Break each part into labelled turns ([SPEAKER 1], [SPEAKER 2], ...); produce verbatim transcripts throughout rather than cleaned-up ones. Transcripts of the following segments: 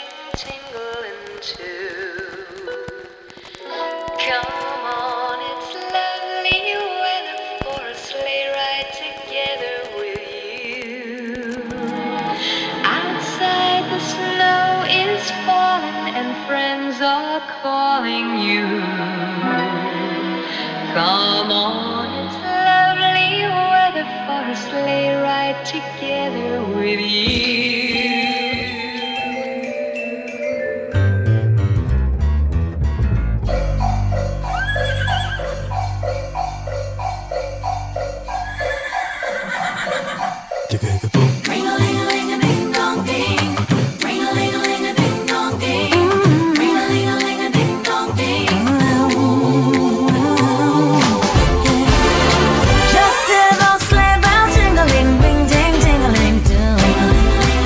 [SPEAKER 1] tingling too. Come on, it's lovely weather for a sleigh ride together with you. Outside the snow is falling and friends are calling you. Come on, it's lovely weather for a sleigh ride together with you.
[SPEAKER 2] Just hear those sleigh bells jingling, ring, ding, tingling, too.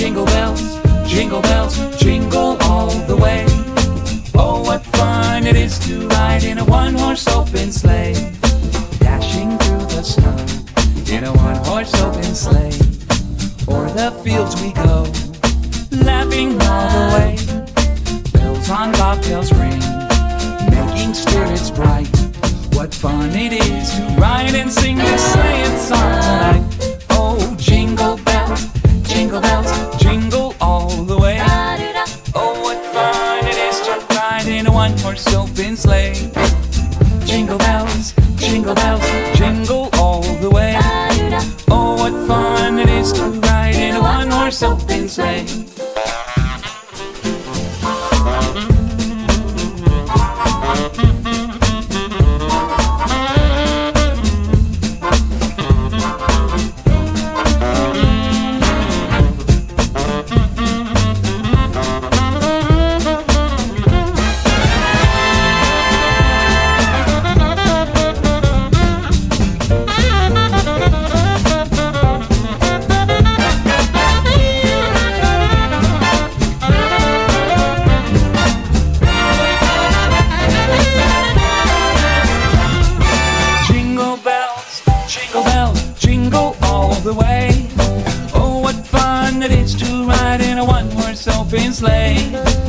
[SPEAKER 2] jingle bells, jingle bells, jingle all the way. Oh, what fun it is to ride in a one-horse open sleigh, dashing through the snow in a one-horse open sleigh. O'er the fields we go, laughing all the way. Bells on bobtails ring, making spirits bright. What fun it is to ride and sing this sleighing song tonight. Oh, jingle bells, jingle bells, jingle all the way. Oh, what fun it is to ride in a one-horse open sleigh. Jingle bells, jingle bells, jingle all the way. Oh, what fun it is to ride in a one-horse open sleigh. The way. Oh, what fun it is to ride in a one-horse open sleigh.